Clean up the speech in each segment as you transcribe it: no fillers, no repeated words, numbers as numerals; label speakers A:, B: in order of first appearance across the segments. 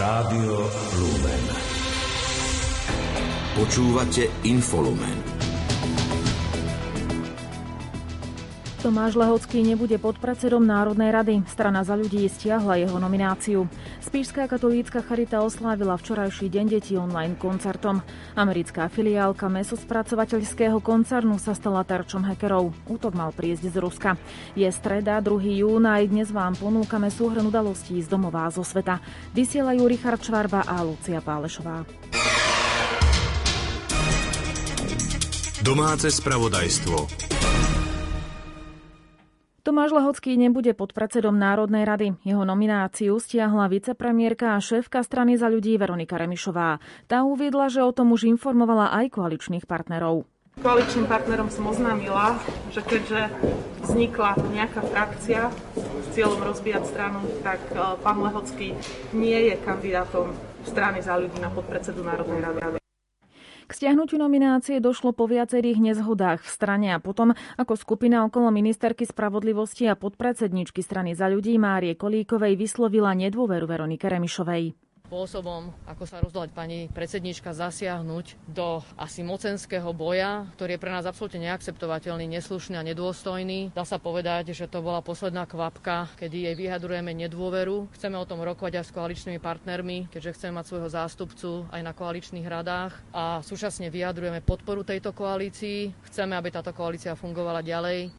A: Rádio Lumen. Počúvate Infolumen.
B: Tomáš Lehocký nebude podpredsedom Národnej rady. Strana Za ľudí stiahla jeho nomináciu. Spišská katolícka charita oslávila včorajší deň detí online koncertom. Americká filiálka mäsospracovateľského koncernu sa stala terčom hackerov. Útok mal prísť z Ruska. Je streda, 2. júna, aj dnes vám ponúkame súhrn udalostí z domova zo sveta. Vysielajú Richard Švarba a Lucia Pálešová.
A: Domáce spravodajstvo.
B: Tomáš Lehocký nebude podpredsedom Národnej rady. Jeho nomináciu stiahla vicepremiérka a šéfka strany Za ľudí Veronika Remišová. Tá uviedla, že o tom už informovala aj koaličných partnerov.
C: Koaličným partnerom som oznámila, že keďže vznikla nejaká frakcia s cieľom rozbíjať stranu, tak pán Lehocký nie je kandidátom strany Za ľudí na podpredsedu Národnej rady.
B: K stiahnutiu nominácie došlo po viacerých nezhodách v strane a potom, ako skupina okolo ministerky spravodlivosti a podpredsedničky strany Za ľudí Márie Kolíkovej vyslovila nedôveru Veronike Remišovej.
D: Spôsobom, ako sa rozhodla pani predsednička zasiahnuť do asi mocenského boja, ktorý je pre nás absolútne neakceptovateľný, neslušný a nedôstojný. Dá sa povedať, že to bola posledná kvapka, kedy jej vyjadrujeme nedôveru. Chceme o tom rokovať aj s koaličnými partnermi, keďže chceme mať svojho zástupcu aj na koaličných radách a súčasne vyjadrujeme podporu tejto koalícii. Chceme, aby táto koalícia fungovala ďalej.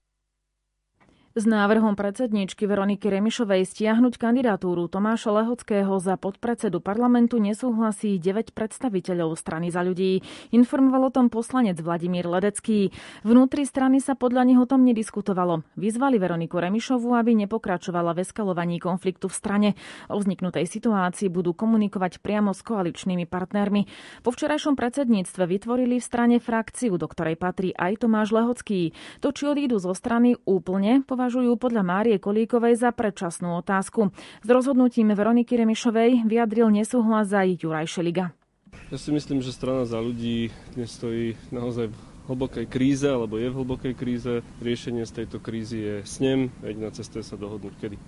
B: S návrhom predsedníčky Veroniky Remišovej stiahnuť kandidatúru Tomáša Lehockého za podpredsedu parlamentu nesúhlasí 9 predstaviteľov strany Za ľudí. Informoval o tom poslanec Vladimír Ledecký. Vnútri strany sa podľa nich o tom nediskutovalo. Vyzvali Veroniku Remišovú, aby nepokračovala v eskalovaní konfliktu v strane. O vzniknutej situácii budú komunikovať priamo s koaličnými partnermi. Po včerajšom predsedníctve vytvorili v strane frakciu, do ktorej patrí aj Tomáš Lehocký. To, či odídu zo strany úplne, považujú podľa Márie Kolíkovej za predčasnú otázku. S rozhodnutím Veroniky Remišovej vyjadril nesúhlas aj Juraj Šeliga.
E: Ja si myslím, že strana Za ľudí dnes stojí naozaj v hlbokej kríze, alebo je v hlbokej kríze. Riešenie z tejto krízy je s ním. Jediná cesta je sa dohodnúť kedy.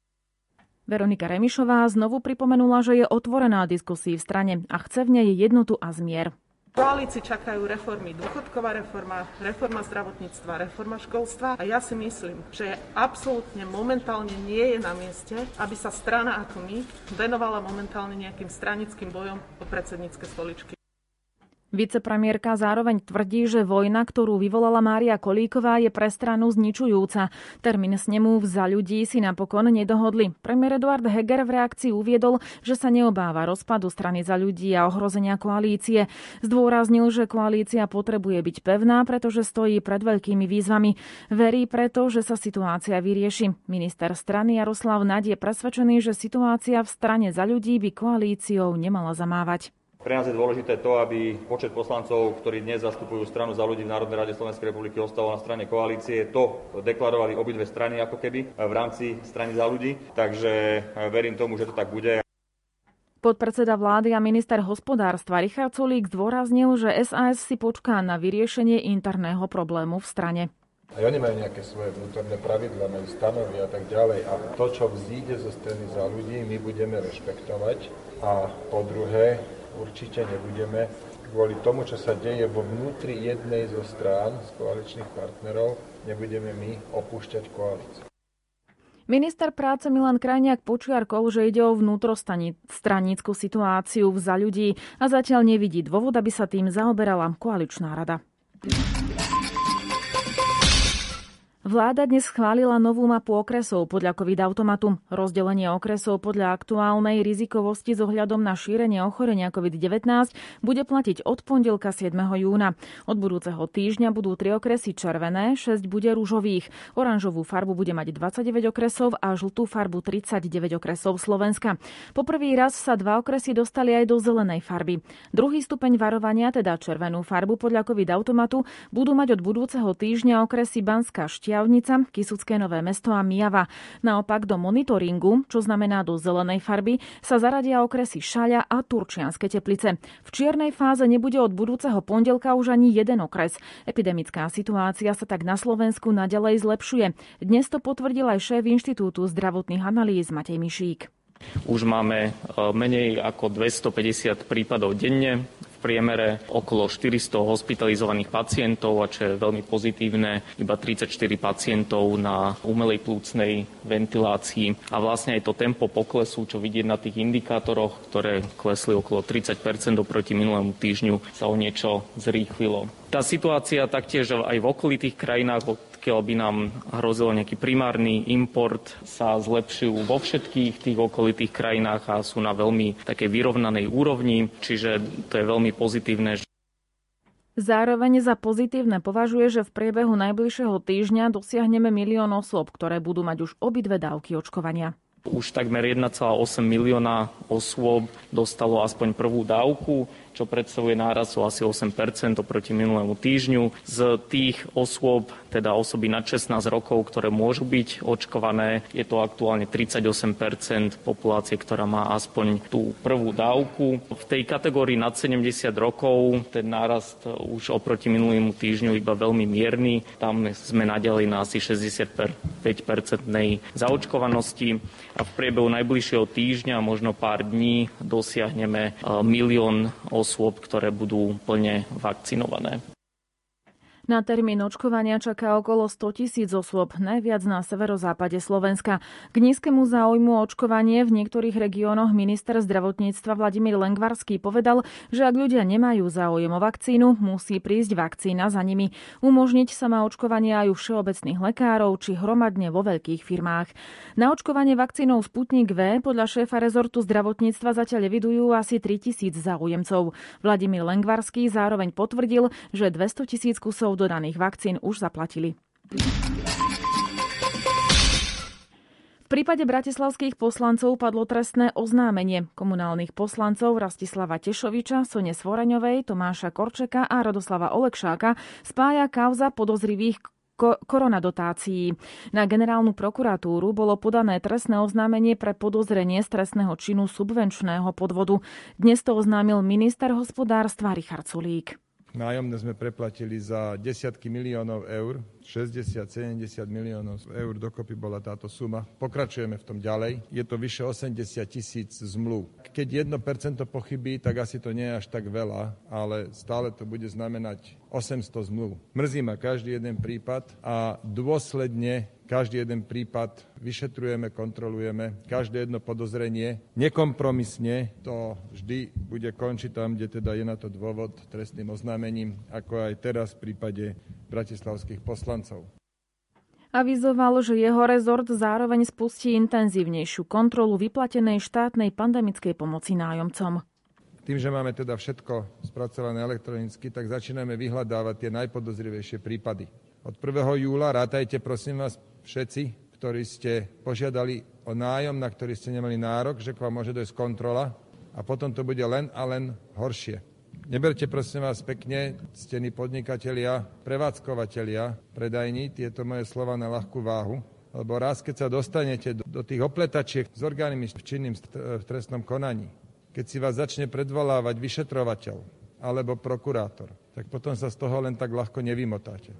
B: Veronika Remišová znovu pripomenula, že je otvorená diskusii v strane a chce v nej jednotu a zmier.
C: Koalícii čakajú reformy, dôchodková reforma, reforma zdravotníctva, reforma školstva a ja si myslím, že absolútne momentálne nie je na mieste, aby sa strana ako my venovala momentálne nejakým stranickým bojom o predsednícke stoličky.
B: Vicepremiérka zároveň tvrdí, že vojna, ktorú vyvolala Mária Kolíková, je pre stranu zničujúca. Termín snemu v Za ľudí si napokon nedohodli. Premiér Eduard Heger v reakcii uviedol, že sa neobáva rozpadu strany Za ľudí a ohrozenia koalície. Zdôraznil, že koalícia potrebuje byť pevná, pretože stojí pred veľkými výzvami. Verí preto, že sa situácia vyrieši. Minister strany Jaroslav Naď je presvedčený, že situácia v strane Za ľudí by koalíciou nemala zamávať.
F: Pre nás je dôležité to, aby počet poslancov, ktorí dnes zastupujú stranu Za ľudí v Národnej rade Slovenskej republiky, ostal na strane koalície. To deklarovali obidve strany ako keby v rámci strany Za ľudí, takže verím tomu, že to tak bude.
B: Podpredseda vlády a minister hospodárstva Richard Sulík zdôraznil, že SAS si počká na vyriešenie interného problému v strane.
G: A oni majú nejaké svoje vnútorné pravidlá, majú stanovy a tak ďalej. A to, čo vzíde zo strany Za ľudí, my budeme rešpektovať. A po druhé, určite nebudeme kvôli tomu, čo sa deje vo vnútri jednej zo strán z koaličných partnerov, nebudeme my opúšťať koalíciu.
B: Minister práce Milan Krajniak počiarkol, že ide o vnútrostranícku situáciu v Za ľudí a zatiaľ nevidí dôvod, aby sa tým zaoberala koaličná rada. Vláda dnes schválila novú mapu okresov podľa COVID-automatu. Rozdelenie okresov podľa aktuálnej rizikovosti s ohľadom na šírenie ochorenia COVID-19 bude platiť od pondelka 7. júna. Od budúceho týždňa budú 3 okresy červené, 6 bude ružových. Oranžovú farbu bude mať 29 okresov a žltú farbu 39 okresov Slovenska. Po prvý raz sa 2 okresy dostali aj do zelenej farby. Druhý stupeň varovania, teda červenú farbu podľa COVID-automatu, budú mať od budúceho týždňa okresy Banská Štiavnica, Kysucké Nové Mesto a Myjava. Naopak do monitoringu, čo znamená do zelenej farby, sa zaradia okresy Šaľa a Turčianske Teplice. V čiernej fáze nebude od budúceho pondelka už ani jeden okres. Epidemická situácia sa tak na Slovensku naďalej zlepšuje. Dnes to potvrdil aj šéf Inštitútu zdravotných analýz Matej Mišík.
H: Už máme menej ako 250 prípadov denne, v priemere okolo 400 hospitalizovaných pacientov a čo je veľmi pozitívne, iba 34 pacientov na umelej plúcnej ventilácii. A vlastne aj to tempo poklesu, čo vidieť na tých indikátoroch, ktoré klesli okolo 30% oproti minulému týždňu, sa o niečo zrýchlilo. Tá situácia taktiež aj v okolitých krajinách, pokiaľ by nám hrozil nejaký primárny import, sa zlepšujú vo všetkých tých okolitých krajinách a sú na veľmi takej vyrovnanej úrovni, čiže to je veľmi pozitívne.
B: Zároveň za pozitívne považuje, že v priebehu najbližšieho týždňa dosiahneme 1 000 000 osôb, ktoré budú mať už obidve dávky očkovania.
H: Už takmer 1,8 milióna osôb dostalo aspoň prvú dávku, čo predstavuje nárast o asi 8% oproti minulému týždňu. Z tých osôb, teda osoby nad 16 rokov, ktoré môžu byť očkované, je to aktuálne 38% populácie, ktorá má aspoň tú prvú dávku. V tej kategórii nad 70 rokov ten nárast už oproti minulému týždňu iba veľmi mierny. Tam sme naďalej na asi 65% zaočkovanosti a v priebehu najbližšieho týždňa, možno pár dní, dosiahneme 1 000 000 osôb, ktoré budú plne vakcinované.
B: Na termín očkovania čaká okolo 100 000 osôb, najviac na severozápade Slovenska. K nízkemu záujmu očkovanie v niektorých regiónoch minister zdravotníctva Vladimír Lengvarský povedal, že ak ľudia nemajú záujem o vakcínu, musí prísť vakcína za nimi. Umožniť sa má očkovanie aj u všeobecných lekárov či hromadne vo veľkých firmách. Na očkovanie vakcínou Sputnik V podľa šéfa rezortu zdravotníctva zatiaľ evidujú asi 3 000 záujemcov. Vladimír Lengvarský zároveň potvrdil, že 200 000 kusov dodaných vakcín už zaplatili. V prípade bratislavských poslancov padlo trestné oznámenie. Komunálnych poslancov Rastislava Tešoviča, Sone Svoreňovej, Tomáša Korčeka a Radoslava Olekšáka spája kauza podozrivých koronadotácií. Na generálnu prokuratúru bolo podané trestné oznámenie pre podozrenie z trestného činu subvenčného podvodu. Dnes to oznámil minister hospodárstva Richard Sulík.
G: Nájomné sme preplatili za desiatky miliónov eur, 60-70 miliónov eur dokopy bola táto suma. Pokračujeme v tom ďalej. Je to vyše 80 000 zmluv. Keď 1% pochybí, tak asi to nie je až tak veľa, ale stále to bude znamenať 800 zmluv. Mrzí ma každý jeden prípad a dôsledne každý jeden prípad vyšetrujeme, kontrolujeme, každé jedno podozrenie. Nekompromisne to vždy bude končiť tam, kde teda je na to dôvod trestným oznámením, ako aj teraz v prípade bratislavských poslancov.
B: Avizoval, že jeho rezort zároveň spustí intenzívnejšiu kontrolu vyplatenej štátnej pandemickej pomoci nájomcom.
G: Tým, že máme teda všetko spracované elektronicky, tak začíname vyhľadávať tie najpodozrivejšie prípady. Od 1. júla rátajte, prosím vás, všetci, ktorí ste požiadali o nájom, na ktorý ste nemali nárok, že k vám môže dojsť kontrola a potom to bude len a len horšie. Neberte, prosím vás, pekne, ctení podnikatelia, prevádzkovatelia, predajní, tieto moje slova na ľahkú váhu, lebo raz, keď sa dostanete do tých opletačiek s orgánmi činným v trestnom konaní, keď si vás začne predvolávať vyšetrovateľ alebo prokurátor, tak potom sa z toho len tak ľahko nevymotáte.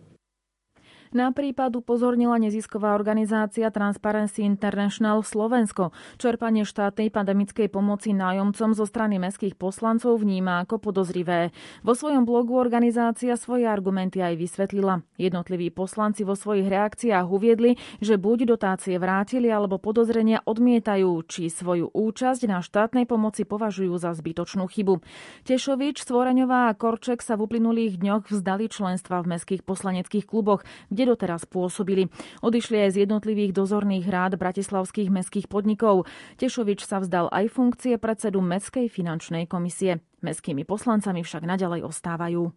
B: Na prípad upozornila nezisková organizácia Transparency International Slovensko. Čerpanie štátnej pandemickej pomoci nájomcom zo strany mestských poslancov vníma ako podozrivé. Vo svojom blogu organizácia svoje argumenty aj vysvetlila. Jednotliví poslanci vo svojich reakciách uviedli, že buď dotácie vrátili, alebo podozrenia odmietajú, či svoju účasť na štátnej pomoci považujú za zbytočnú chybu. Tešovič, Svoreňová a Korček sa v uplynulých dňoch vzdali členstva v mestských poslaneckých kluboch, kde doteraz pôsobili. Odišli aj z jednotlivých dozorných rád bratislavských mestských podnikov. Tešovič sa vzdal aj funkcie predsedu Mestskej finančnej komisie. Mestskými poslancami však naďalej ostávajú.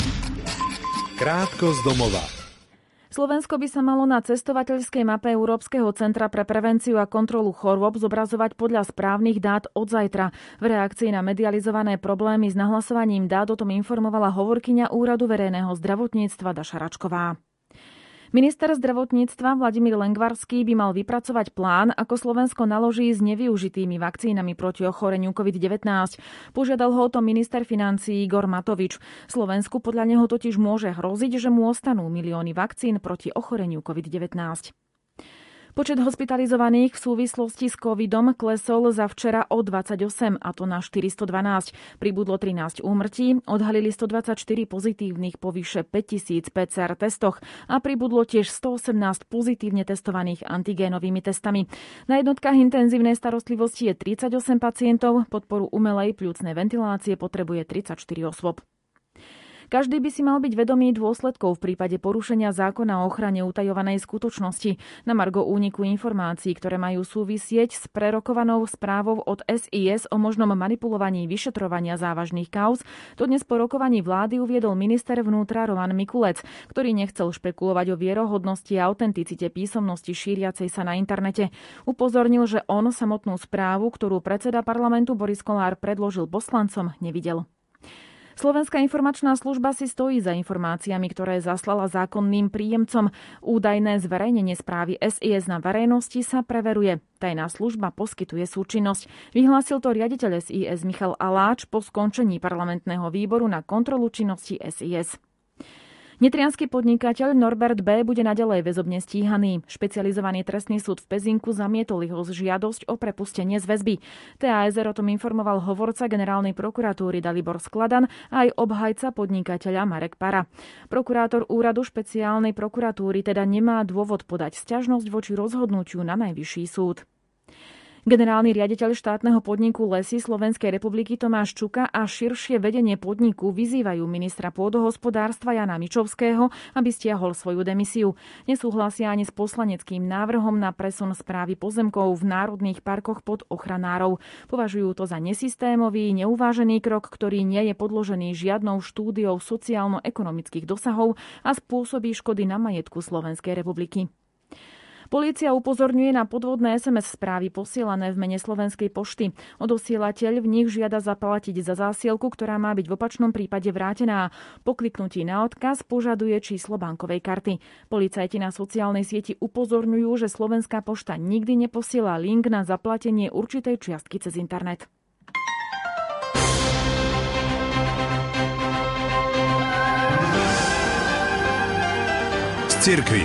I: Krátko z domova.
B: Slovensko by sa malo na cestovateľskej mape Európskeho centra pre prevenciu a kontrolu chorôb zobrazovať podľa správnych dát od zajtra. V reakcii na medializované problémy s nahlasovaním dát o tom informovala hovorkyňa Úradu verejného zdravotníctva Daša Račková. Minister zdravotníctva Vladimír Lengvarský by mal vypracovať plán, ako Slovensko naloží s nevyužitými vakcínami proti ochoreniu COVID-19. Požiadal ho o to minister financií Igor Matovič. Slovensku podľa neho totiž môže hroziť, že mu ostanú milióny vakcín proti ochoreniu COVID-19. Počet hospitalizovaných v súvislosti s covidom klesol za včera o 28, a to na 412. Pribudlo 13 úmrtí, odhalili 124 pozitívnych po vyše 5000 PCR testoch a pribudlo tiež 118 pozitívne testovaných antigénovými testami. Na jednotkách intenzívnej starostlivosti je 38 pacientov, podporu umelej pľúcnej ventilácie potrebuje 34 osôb. Každý by si mal byť vedomý dôsledkov v prípade porušenia zákona o ochrane utajovanej skutočnosti. Na margo úniku informácií, ktoré majú súvisieť s prerokovanou správou od SIS o možnom manipulovaní vyšetrovania závažných kauz, to dnes po rokovaní vlády uviedol minister vnútra Roman Mikulec, ktorý nechcel špekulovať o vierohodnosti a autenticite písomnosti šíriacej sa na internete. Upozornil, že on samotnú správu, ktorú predseda parlamentu Boris Kollár predložil poslancom, nevidel. Slovenská informačná služba si stojí za informáciami, ktoré zaslala zákonným príjemcom. Údajné zverejnenie správy SIS na verejnosti sa preveruje. Tajná služba poskytuje súčinnosť. Vyhlásil to riaditeľ SIS Michal Aláč po skončení parlamentného výboru na kontrolu činnosti SIS. Nitriansky podnikateľ Norbert B. bude naďalej väzobne stíhaný. Špecializovaný trestný súd v Pezinku zamietol jeho žiadosť o prepustenie z väzby. TASR o tom informoval hovorca generálnej prokuratúry Dalibor Skladan a aj obhajca podnikateľa Marek Para. Prokurátor úradu špeciálnej prokuratúry teda nemá dôvod podať sťažnosť voči rozhodnutiu na Najvyšší súd. Generálny riaditeľ štátneho podniku Lesy Slovenskej republiky Tomáš Čuka a širšie vedenie podniku vyzývajú ministra pôdohospodárstva Jana Mičovského, aby stiahol svoju demisiu. Nesúhlasia ani s poslaneckým návrhom na presun správy pozemkov v národných parkoch pod ochranárov. Považujú to za nesystémový, neuvážený krok, ktorý nie je podložený žiadnou štúdiou sociálno-ekonomických dosahov a spôsobí škody na majetku Slovenskej republiky. Polícia upozorňuje na podvodné SMS správy posielané v mene Slovenskej pošty. Odosielateľ v nich žiada zaplatiť za zásielku, ktorá má byť v opačnom prípade vrátená. Po kliknutí na odkaz požaduje číslo bankovej karty. Policajti na sociálnej sieti upozorňujú, že Slovenská pošta nikdy neposiela link na zaplatenie určitej čiastky cez internet.
A: Z cirkvi.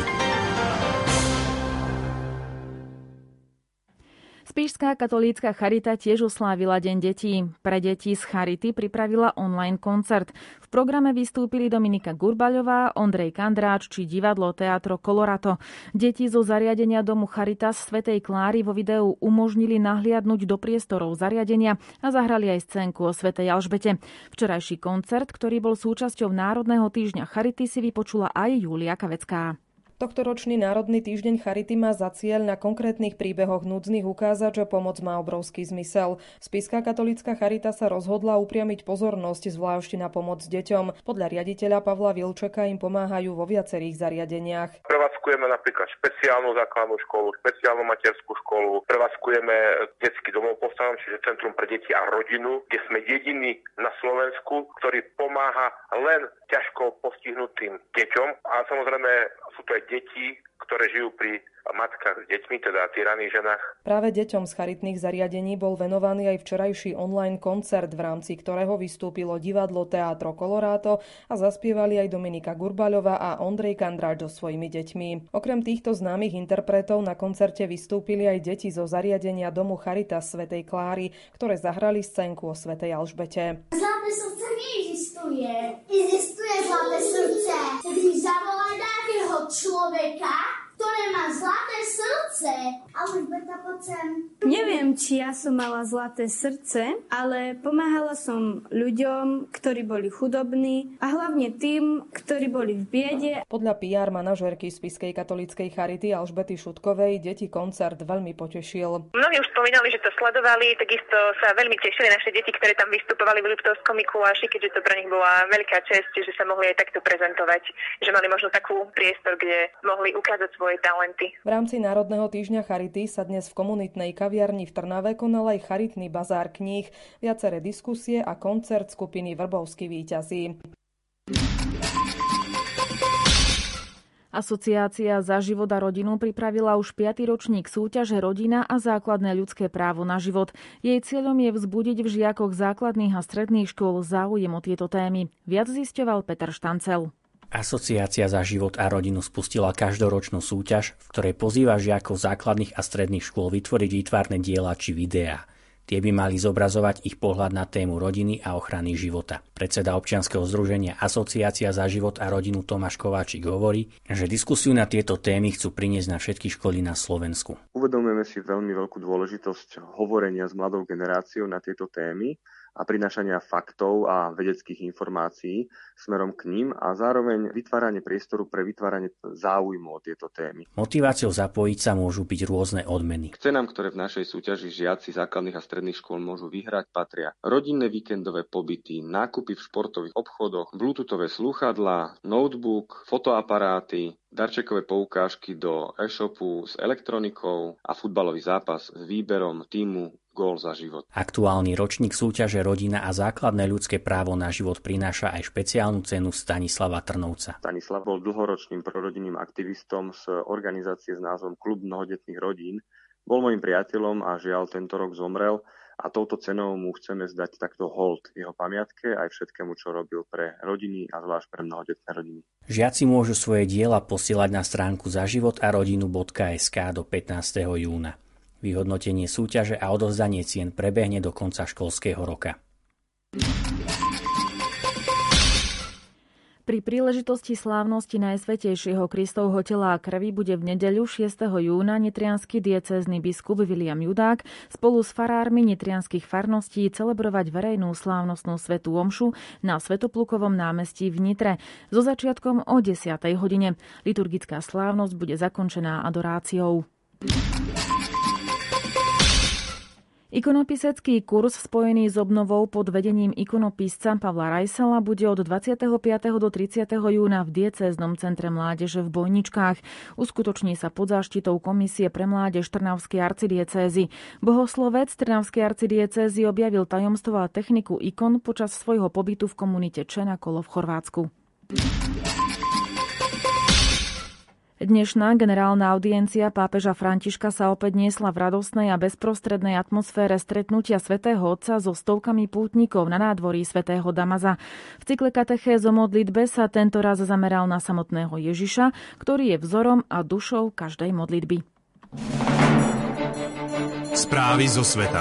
B: Spišská katolícka charita tiež oslávila Deň detí. Pre deti z charity pripravila online koncert. V programe vystúpili Dominika Gurbaľová, Ondrej Kandráč či divadlo Teatro Colorato. Deti zo zariadenia domu Charitas Svätej Kláry vo videu umožnili nahliadnuť do priestorov zariadenia a zahrali aj scénku o Svätej Alžbete. Včerajší koncert, ktorý bol súčasťou Národného týždňa Charity, si vypočula aj Júlia Kavecká.
I: Tohtoročný Národný týždeň Charity má za cieľ na konkrétnych príbehoch núdznych ukázať, že pomoc má obrovský zmysel. Spišská katolícka charita sa rozhodla upriamiť pozornosť zvlášť na pomoc deťom. Podľa riaditeľa Pavla Vilčeka im pomáhajú vo viacerých zariadeniach.
J: Prevádzkujeme napríklad špeciálnu základnú školu, špeciálnu materskú školu, prevádzkujeme detský domov postavom, čiže Centrum pre deti a rodinu, kde sme jediní na Slovensku, ktorý pomáha len ťažko postihnutým deťom a samozrejme sú to aj deti, ktoré žijú pri matkách s deťmi, teda týraných ženách.
I: Práve deťom z charitných zariadení bol venovaný aj včerajší online koncert, v rámci ktorého vystúpilo divadlo Teatro Colorato a zaspievali aj Dominika Gurbaľová a Ondrej Kandráč so svojimi deťmi. Okrem týchto známych interpretov na koncerte vystúpili aj deti zo zariadenia domu Charitas Svätej Kláry, ktoré zahrali scénku o Svätej Alžbete.
K: Zlaté srdce neexistuje. Existuje zlaté srdce. Když zavolá nejakého človeka, ktoré má zlaté srdce. Alžbeta, poď sem.
L: Neviem, či ja som mala zlaté srdce, ale pomáhala som ľuďom, ktorí boli chudobní a hlavne tým, ktorí boli v biede.
I: Podľa PR manažérky Spišskej katolíckej charity Alžbety Šutkovej deti koncert veľmi potešil.
M: Mnohí už spomínali, že to sledovali, takisto sa veľmi tešili naše deti, ktoré tam vystupovali v Liptovskom Mikuláši, keďže to pre nich bola veľká česť, že sa mohli aj takto prezentovať, že mali možno takú priestor, kde mohli ukázať svoje talenty.
I: V rámci Národného týždňa Charity sa dnes v komunitnej kaviarni v Trnave konal aj charitný bazár kníh, viaceré diskusie a koncert skupiny Vrbovskí víťazi.
B: Asociácia Za život a rodinu pripravila už 5. ročník súťaže Rodina a základné ľudské právo na život. Jej cieľom je vzbudiť v žiakoch základných a stredných škôl záujem o tieto témy. Viac zisťoval Peter Štancel.
N: Asociácia za život a rodinu spustila každoročnú súťaž, v ktorej pozýva žiakov základných a stredných škôl vytvoriť výtvarné diela či videá. Tie by mali zobrazovať ich pohľad na tému rodiny a ochrany života. Predseda občianskeho združenia Asociácia za život a rodinu Tomáš Kováčik hovorí, že diskusiu na tieto témy chcú priniesť na všetky školy na Slovensku.
O: Uvedomujeme si veľmi veľkú dôležitosť hovorenia s mladou generáciou na tieto témy a prinášania faktov a vedeckých informácií smerom k ním a zároveň vytváranie priestoru pre vytváranie záujmu o tieto témy.
N: Motiváciou zapojiť sa môžu byť rôzne odmeny.
O: K cenám, ktoré v našej súťaži žiaci základných a stredných škôl môžu vyhrať, patria rodinné víkendové pobyty, nákupy v športových obchodoch, bluetoothové slúchadlá, notebook, fotoaparáty, darčekové poukážky do e-shopu s elektronikou a futbalový zápas s výberom tímu Gól za život.
N: Aktuálny ročník súťaže Rodina a základné ľudské právo na život prináša aj špeciálnu cenu Stanislava Trnovca.
O: Stanislav bol dlhoročným prorodinným aktivistom z organizácie s názvom Klub mnohodetných rodín. Bol môjim priateľom a žiaľ tento rok zomrel a touto cenou mu chceme zdať takto hold jeho pamiatke aj všetkému, čo robil pre rodiny a zvlášť pre mnohodetné rodiny.
N: Žiaci môžu svoje diela posielať na stránku zaživotarodinu.sk do 15. júna. Vyhodnotenie súťaže a odovzdanie cien prebehne do konca školského roka.
B: Pri príležitosti slávnosti Najsvätejšieho Kristovho tela a krvi bude v nedeľu 6. júna nitriansky diecézny biskup Viliam Judák spolu s farármi nitrianskych farností celebrovať verejnú slávnostnú svätú omšu na Svätoplukovom námestí v Nitre so začiatkom o 10. hodine. Liturgická slávnosť bude zakončená adoráciou. Ikonopisecký kurz spojený s obnovou pod vedením ikonopisca Pavla Rajsela bude od 25. do 30. júna v diecéznom centre mládeže v Bojničkách. Uskutoční sa pod záštitou Komisie pre mládež Trnavskej arcidiecézy. Bohoslovec Trnavskej arcidiecézy objavil tajomstvo a techniku ikon počas svojho pobytu v komunite Čenakolo v Chorvátsku. Dnešná generálna audiencia pápeža Františka sa opäť niesla v radostnej a bezprostrednej atmosfére stretnutia svätého Otca so stovkami pútnikov na nádvorí svätého Damaza. V cykle katechéz o modlitbe sa tento raz zameral na samotného Ježiša, ktorý je vzorom a dušou každej modlitby.
A: Správy zo sveta.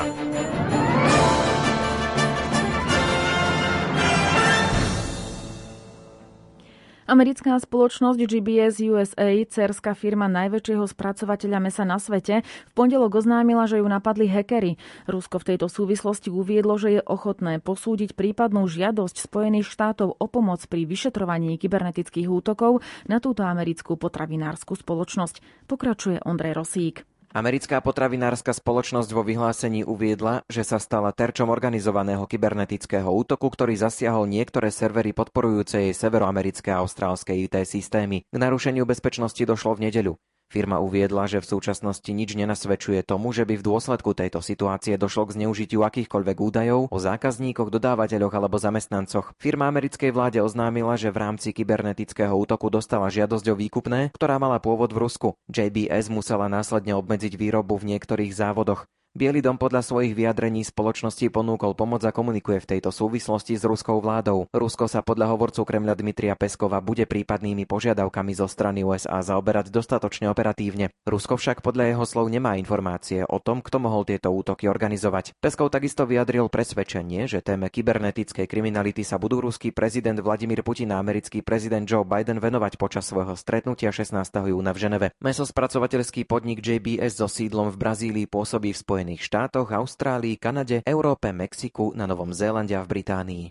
B: Americká spoločnosť GBS USA, dcérská firma najväčšieho spracovateľa mäsa na svete, v pondelok oznámila, že ju napadli hackeri. Rusko v tejto súvislosti uviedlo, že je ochotné posúdiť prípadnú žiadosť Spojených štátov o pomoc pri vyšetrovaní kybernetických útokov na túto americkú potravinárskú spoločnosť. Pokračuje Ondrej Rosík.
P: Americká potravinárska spoločnosť vo vyhlásení uviedla, že sa stala terčom organizovaného kybernetického útoku, ktorý zasiahol niektoré servery podporujúce jej severoamerické a austrálske IT systémy. K narušeniu bezpečnosti došlo v nedeľu. Firma uviedla, že v súčasnosti nič nenasvedčuje tomu, že by v dôsledku tejto situácie došlo k zneužitiu akýchkoľvek údajov o zákazníkoch, dodávateľoch alebo zamestnancoch. Firma americkej vláde oznámila, že v rámci kybernetického útoku dostala žiadosť o výkupné, ktorá mala pôvod v Rusku. JBS musela následne obmedziť výrobu v niektorých závodoch. Biely dom podľa svojich vyjadrení spoločnosti ponúkol pomoc a komunikuje v tejto súvislosti s ruskou vládou. Rusko sa podľa hovorcu Kremľa Dmitrija Peskova bude prípadnými požiadavkami zo strany USA zaoberať dostatočne operatívne. Rusko však podľa jeho slov nemá informácie o tom, kto mohol tieto útoky organizovať. Peskov takisto vyjadril presvedčenie, že téme kybernetickej kriminality sa budú ruský prezident Vladimír Putin a americký prezident Joe Biden venovať počas svojho stretnutia 16. júna v Ženeve. Mäsospracovateľský podnik JBS so sídlom v Brazílii pôsobí v Spojených štátoch, Austrálii, Kanade, Európe, Mexiku, na Novom Zélande a v Británii.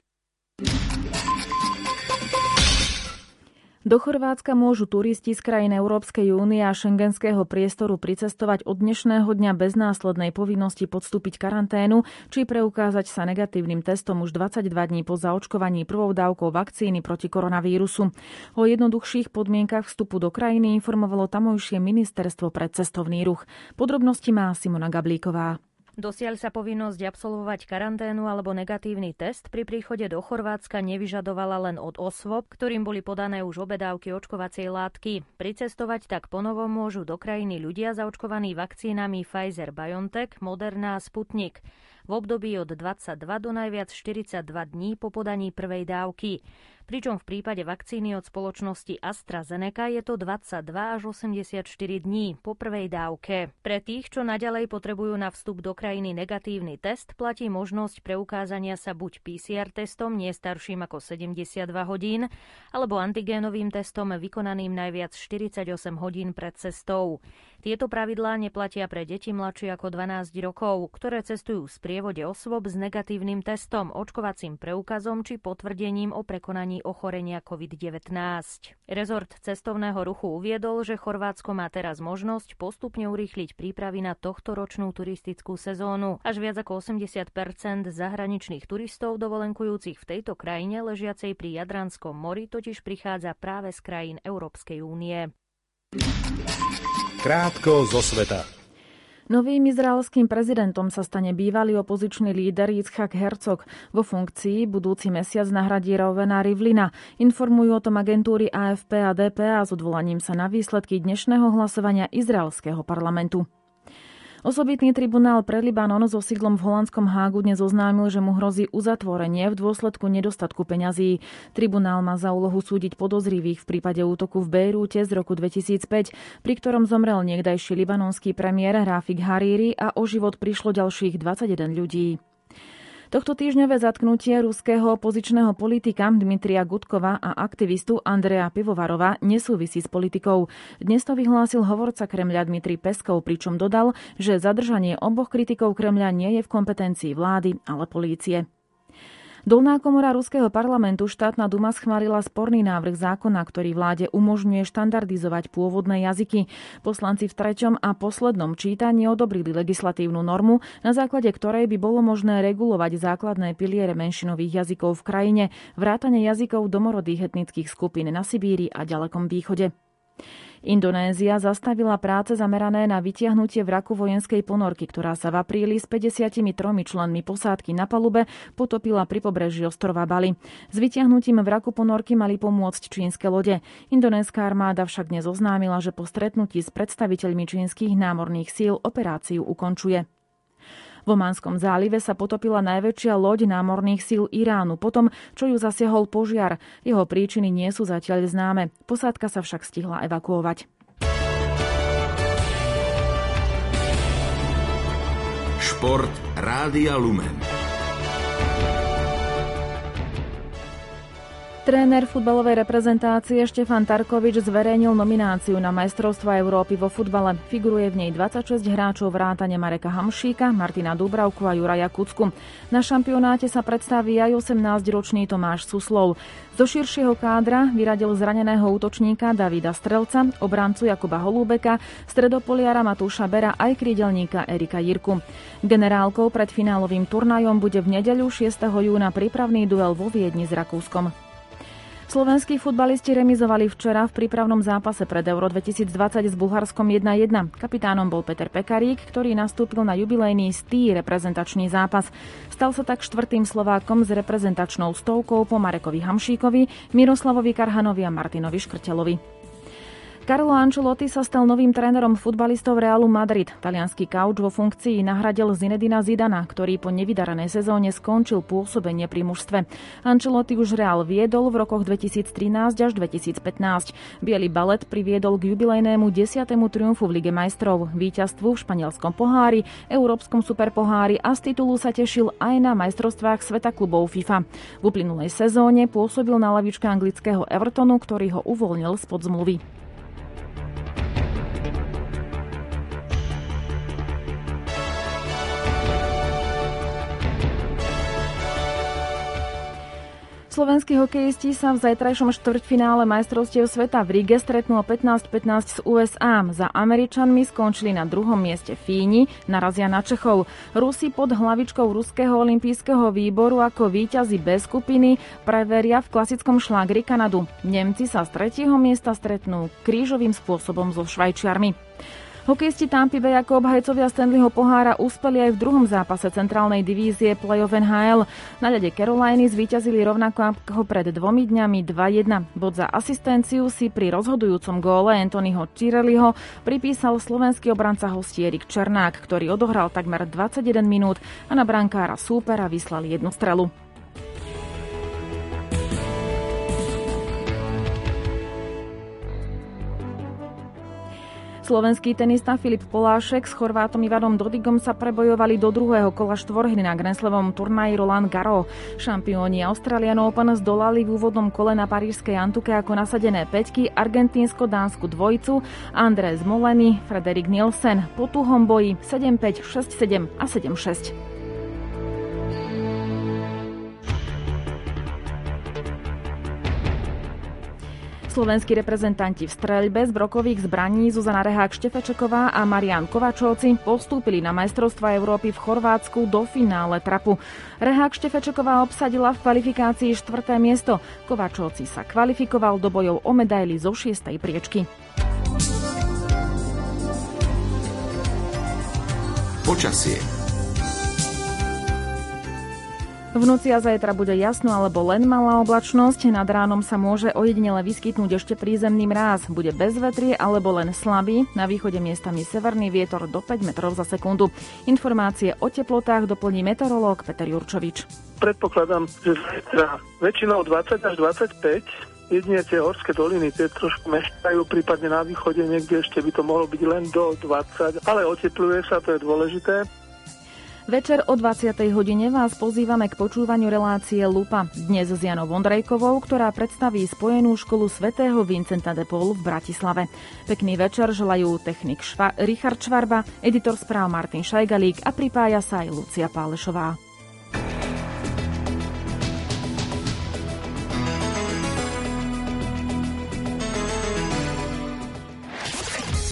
B: Do Chorvátska môžu turisti z krajín Európskej únie a šengenského priestoru pricestovať od dnešného dňa bez následnej povinnosti podstúpiť karanténu či preukázať sa negatívnym testom už 22 dní po zaočkovaní prvou dávkou vakcíny proti koronavírusu. O jednoduchších podmienkach vstupu do krajiny informovalo tamojšie ministerstvo pre cestovný ruch. Podrobnosti má Simona Gablíková.
Q: Dosiaľ sa povinnosť absolvovať karanténu alebo negatívny test pri príchode do Chorvátska nevyžadovala len od osôb, ktorým boli podané už obe dávky očkovacej látky. Pricestovať tak ponovom môžu do krajiny ľudia zaočkovaní vakcínami Pfizer-BioNTech, Moderna a Sputnik. v období od 22 do najviac 42 dní po podaní prvej dávky. Pričom v prípade vakcíny od spoločnosti AstraZeneca je to 22 až 84 dní po prvej dávke. Pre tých, čo naďalej potrebujú na vstup do krajiny negatívny test, platí možnosť preukázania sa buď PCR testom nie starším ako 72 hodín, alebo antigénovým testom vykonaným najviac 48 hodín pred cestou. Tieto pravidlá neplatia pre deti mladšie ako 12 rokov, ktoré cestujú v sprievode osôb s negatívnym testom, očkovacím preukazom či potvrdením o prekonaní ochorenia COVID-19. Rezort cestovného ruchu uviedol, že Chorvátsko má teraz možnosť postupne urýchliť prípravy na tohtoročnú turistickú sezónu. Až viac ako 80% zahraničných turistov dovolenkujúcich v tejto krajine ležiacej pri Jadranskom mori totiž prichádza práve z krajín Európskej únie.
A: Krátko zo sveta.
B: Novým izraelským prezidentom sa stane bývalý opozičný líder Yitzhak Herzog. Vo funkcii budúci mesiac nahradí Reuvena Rivlina. Informujú o tom agentúry AFP a DPA s odvolaním sa na výsledky dnešného hlasovania izraelského parlamentu. Osobitný tribunál pre Libanon so sídlom v holandskom Hágu dnes oznámil, že mu hrozí uzatvorenie v dôsledku nedostatku peňazí. Tribunál má za úlohu súdiť podozrivých v prípade útoku v Bejrúte z roku 2005, pri ktorom zomrel niekdajší libanonský premiér Rafik Hariri a o život prišlo ďalších 21 ľudí. Tohto týždňové zatknutie ruského opozičného politika Dmitrija Gudkova a aktivistu Andreja Pivovarova nesúvisí s politikou. Dnes to vyhlásil hovorca Kremľa Dmitrij Peskov, pričom dodal, že zadržanie oboch kritikov Kremľa nie je v kompetencii vlády, ale polície. Dolná komora ruského parlamentu štátna duma schválila sporný návrh zákona, ktorý vláde umožňuje štandardizovať pôvodné jazyky. Poslanci v treťom a poslednom čítaní odobrili legislatívnu normu, na základe ktorej by bolo možné regulovať základné piliere menšinových jazykov v krajine, vrátane jazykov domorodých etnických skupín na Sibíri a ďalekom východe. Indonézia zastavila práce zamerané na vytiahnutie vraku vojenskej ponorky, ktorá sa v apríli s 53 členmi posádky na palube potopila pri pobreží ostrova Bali. S vytiahnutím vraku ponorky mali pomôcť čínske lode. Indonéska armáda však dnes oznámila, že po stretnutí s predstaviteľmi čínskych námorných síl operáciu ukončuje. V Omanskom zálive sa potopila najväčšia loď námorných síl Iránu potom, čo ju zasiahol požiar. Jeho príčiny nie sú zatiaľ známe. Posádka sa však stihla evakuovať.
A: Šport Rádia Lumen.
B: Tréner futbalovej reprezentácie Štefan Tarkovič zverejnil nomináciu na majstrovstvá Európy vo futbale. Figuruje v nej 26 hráčov vrátane Mareka Hamšíka, Martina Dúbravku a Juraja Kucku. Na šampionáte sa predstaví aj 18-ročný Tomáš Suslov. Zo širšieho kádra vyradil zraneného útočníka Davida Strelca, obrancu Jakuba Holúbeka, stredopoliara Matúša Bera aj krídelníka Erika Jirku. Generálkou pred finálovým turnajom bude v nedeľu 6. júna prípravný duel vo Viedni s Rakúskom. Slovenskí futbalisti remizovali včera v prípravnom zápase pred Euro 2020 s Bulharskom 1-1. Kapitánom bol Peter Pekarík, ktorý nastúpil na jubilejný stý reprezentačný zápas. Stal sa tak štvrtým Slovákom s reprezentačnou stovkou po Marekovi Hamšíkovi, Miroslavovi Karhanovi a Martinovi Škrtelovi. Carlo Ancelotti sa stal novým trénerom futbalistov Realu Madrid. Taliansky kauč vo funkcii nahradil Zinedina Zidana, ktorý po nevydarenej sezóne skončil pôsobenie pri mužstve. Ancelotti už Real viedol v rokoch 2013 až 2015. Biely balet priviedol k jubilejnému 10. triumfu v Lige majstrov, víťazstvu v španielskom pohári, európskom superpohári a z titulu sa tešil aj na majstrovstvách sveta klubov FIFA. V uplynulej sezóne pôsobil na lavičke anglického Evertonu, ktorý ho uvoľnil spod zmluvy. Slovenskí hokejisti sa v zajtrajšom štvrťfinále majstrovstiev sveta v Rige stretnú o 15-15 z USA. Za Američanmi skončili na druhom mieste Fíni, narazia na Čechov. Rusi pod hlavičkou Ruského olympijského výboru ako víťazi B skupiny preveria v klasickom šlágri Kanadu. Nemci sa z 3. miesta stretnú krížovým spôsobom so Švajčiarmi. Hokejisti Tampy Bay ako obhajcovia Stanleyho pohára uspeli aj v druhom zápase centrálnej divízie Playoff NHL. Na ľade Caroliny zvíťazili rovnako ako pred 2 dňami 2-1. Bod za asistenciu si pri rozhodujúcom góle Anthonyho Cirelliho pripísal slovenský obranca hostí Erik Černák, ktorý odohral takmer 21 minút a na brankára súpera vyslal jednu strelu. Slovenský tenista Filip Polášek s Chorvátom Ivanom Dodigom sa prebojovali do druhého kola štvorhry na Grand Slamovom turnaji Roland Garros. Šampióni Australian Open zdolali v úvodnom kole na parížskej Antuke ako nasadené päťky argentínsko-dánsku dvojicu Andrés Moleny, Frederik Nielsen po tuhom boji 7-5, 6-7 a 7-6. Slovenskí reprezentanti v streľbe z brokových zbraní Zuzana Rehák-Štefečeková a Marián Kovačovci postúpili na majstrovstvá Európy v Chorvátsku do finále trapu. Rehák-Štefečeková obsadila v kvalifikácii 4. miesto. Kovačovci sa kvalifikoval do bojov o medaily zo 6. priečky.
A: Počasie.
B: V noci a zajtra bude jasno alebo len malá oblačnosť. Nad ránom sa môže ojedinele vyskytnúť ešte prízemný mráz. Bude bez vetrie alebo len slabý. Na východe miestami severný vietor do 5 metrov za sekundu. Informácie o teplotách doplní meteorológ Peter Jurčovič.
R: Predpokladám, že zajtra väčšinou 20 až 25. Jedine tie horské doliny, tie trošku meškajú, prípadne na východe niekde ešte by to mohlo byť len do 20, ale otepluje sa, to je dôležité.
B: Večer o 20. hodine vás pozývame k počúvaniu relácie Lupa. Dnes s Janou Vondrejkovou, ktorá predstaví spojenú školu svätého Vincenta de Paul v Bratislave. Pekný večer želajú technik Richard Švarba, editor správ Martin Šajgalík a pripája sa aj Lucia Pálešová.